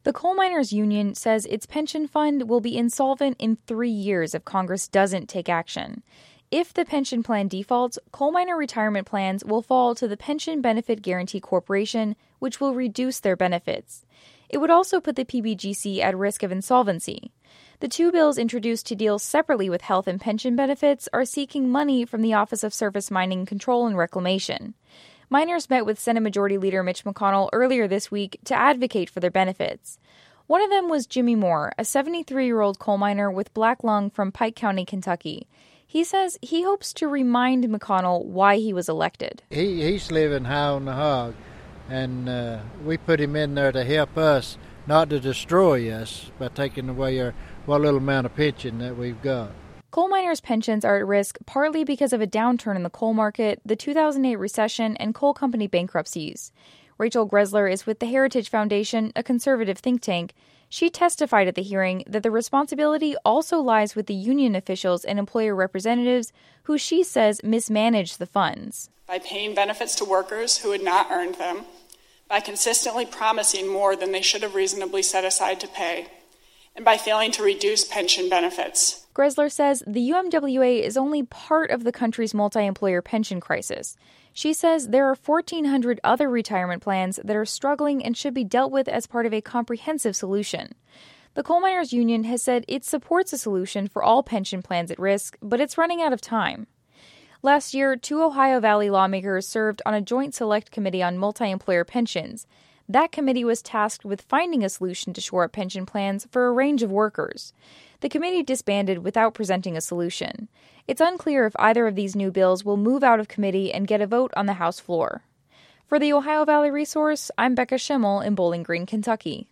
The Coal Miners Union says its pension fund will be insolvent in 3 years if Congress doesn't take action. If the pension plan defaults, coal miner retirement plans will fall to the Pension Benefit Guaranty Corporation, which will reduce their benefits. It would also put the PBGC at risk of insolvency. The two bills introduced to deal separately with health and pension benefits are seeking money from the Office of Surface Mining Control and Reclamation. Miners met with Senate Majority Leader Mitch McConnell earlier this week to advocate for their benefits. One of them was Jimmy Moore, a 73-year-old coal miner with black lung from Pike County, Kentucky. He says he hopes to remind McConnell why he was elected. He's living high on the hog, and we put him in there to help us, not to destroy us by taking away what little amount of pension that we've got. Coal miners' pensions are at risk partly because of a downturn in the coal market, the 2008 recession, and coal company bankruptcies. Rachel Gressler is with the Heritage Foundation, a conservative think tank. She testified at the hearing that the responsibility also lies with the union officials and employer representatives who she says mismanaged the funds. By paying benefits to workers who had not earned them, by consistently promising more than they should have reasonably set aside to pay, and by failing to reduce pension benefits. Gressler says the UMWA is only part of the country's multi-employer pension crisis. She says there are 1,400 other retirement plans that are struggling and should be dealt with as part of a comprehensive solution. The Coal Miners Union has said it supports a solution for all pension plans at risk, but it's running out of time. Last year, 2 Ohio Valley lawmakers served on a joint select committee on multi-employer pensions. That committee was tasked with finding a solution to shore up pension plans for a range of workers. The committee disbanded without presenting a solution. It's unclear if either of these new bills will move out of committee and get a vote on the House floor. For the Ohio Valley Resource, I'm Becca Schimmel in Bowling Green, Kentucky.